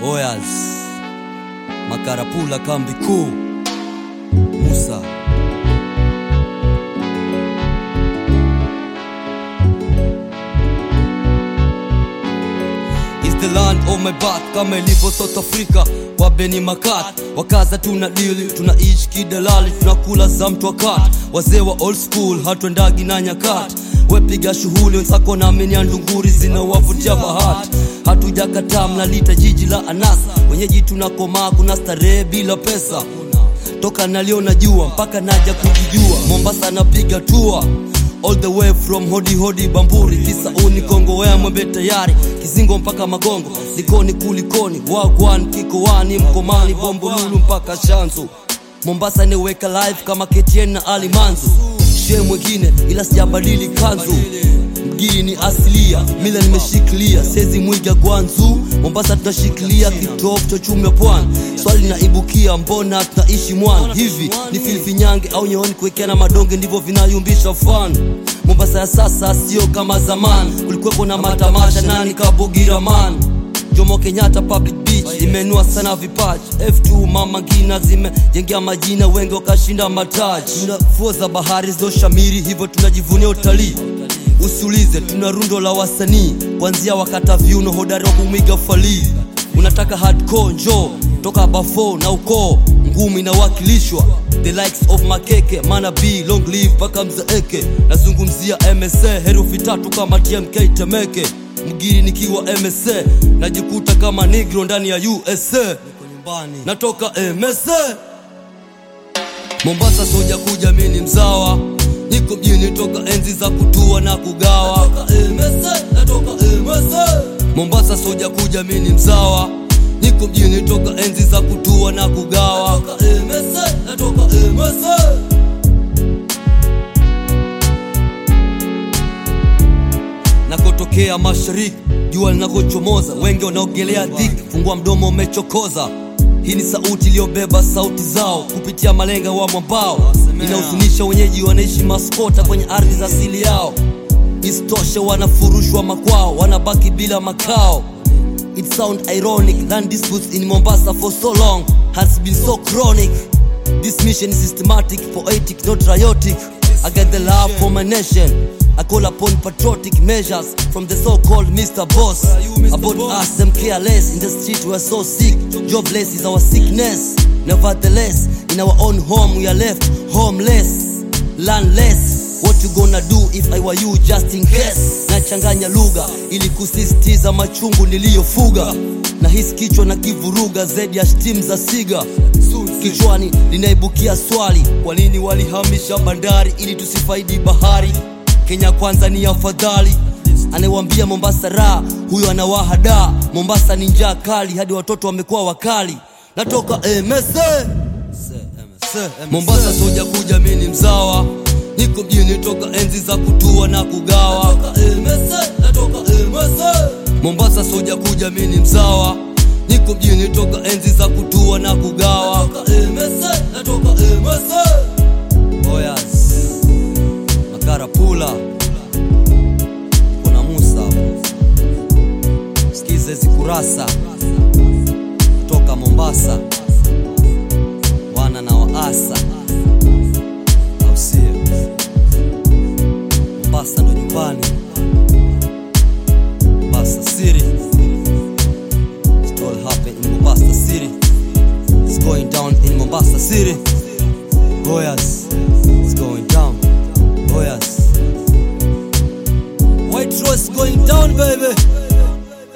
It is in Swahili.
Oyas Makarapula kambi kuu Musa. It's the land of my birth, kama ilivyo South Africa wabeni makat. Wakaza tuna dili, tunaishi kidalali, tunakula za mtu wakati. Wazee wa old school, hatuendagi na nyakati. Wepiga shughuli, wenzako na amenia ndunguri zinawavutia bahati. Hatujakataa mnalita jiji la anasa, wenyeji tunakomaa kuna starehe bila pesa. Toka naliona jua mpaka naja kujijua, Mombasa napiga tour all the way from hodi Bamburi, Kisauni Kongo wea Mwembe tayari, Kizingo mpaka Magongo, Likoni kulikoni, Wagwan Kikowani Mkomani Bombolulu mpaka Shanzu. Mombasa niweka live kama KTN na Ali Manzu. She mwingine ila sijabadili kanzu, mgini asilia, mila nimeshikilia, sezi mwiga Gwanzu. Mombasa tunashikilia kitofu cha chumi ya pwani. Swali naibukia, mbona tunaishi mwani hivi? Ni filifinyange au nyeoni kuwekea na madonge ndivyo vinayumbisha fan. Mombasa ya sasa sio kama zamani, kulikuwepo na matamasha nani kabugira man. Jomo Kenyatta Public Beach imenua sana vipaji. F2 Mama Ngina zimejengea majina, wengi wakashinda mataji. Tuna fuo za bahari zilo shamiri, hivyo tunajivunia utalii. Usiulize tuna rundo la wasanii, kuanzia wakata viuno hodari wa kumiga falii. Unataka hardcore njoo toka Bafo na uko ngumi na wakilishwa. The likes of Makeke, Mana B, long live paka mzeeke. Nazungumzia MSA, herufi tatu kama TMK Temeke. Mgiri nikiwa MSA, najikuta kama negro ndani ya USA. Natoka MSA Mombasa, soja kuja mini mzawa. Niko mjini toka enzi za kutua na kugawa. Natoka MSA Mombasa, soja kuja mini mzawa. Niko mjini toka enzi za kutua na kugawa. Natoka MSA nakotokea mashariki, jua linakochomoza, wengi wanaogelea dhiki, fungua mdomo umechokoza. Hii ni sauti iliyobeba sauti zao kupitia malenga wa mwambao. Inahuzunisha wenyeji wanaishi maskota kwenye ardhi za asili yao. Isitoshe wanafurushwa makwao, wanabaki bila makao. It sound ironic, land disputes in Mombasa for so long has been so chronic. This mission is systematic, poetic, not riotic. I get the love for my nation, I call upon patriotic measures from the so-called Mr. Boss. About us, them careless, in the street we are so sick. Jobless is our sickness. Nevertheless, in our own home we are left homeless, landless. What you gonna do if I were you just in case? Nachanganya lugha ili kusisitiza machungu niliyofuga. Na hisi kichwa na kivuruga zaidi ya shtim za siga. Kichwani linaibukia swali, kwa nini walihamisha bandari ili tusifaidi bahari? Kenya kwanza ni afadhali. Anayewambia Mombasa raha, huyo anawahada. Mombasa ni njaa kali, hadi watoto wamekuwa wakali. Natoka MSA Mombasa, soja kuja mini mzawa. Niko mjini toka enzi za kutua na kugawa. Natoka MSA Mombasa, soja kuja mini mzawa. Niko mjini toka enzi za kutua na kugawa. Natoka MSA Oyas Makarapula kuna Musa. Sikize zikurasa kutoka Mombasa, wana na waasa au sio? Mombasa ndo nyumbani, Mombasa City. It all happened in Mombasa City. It's going down in Mombasa City. Goyas, it's going down.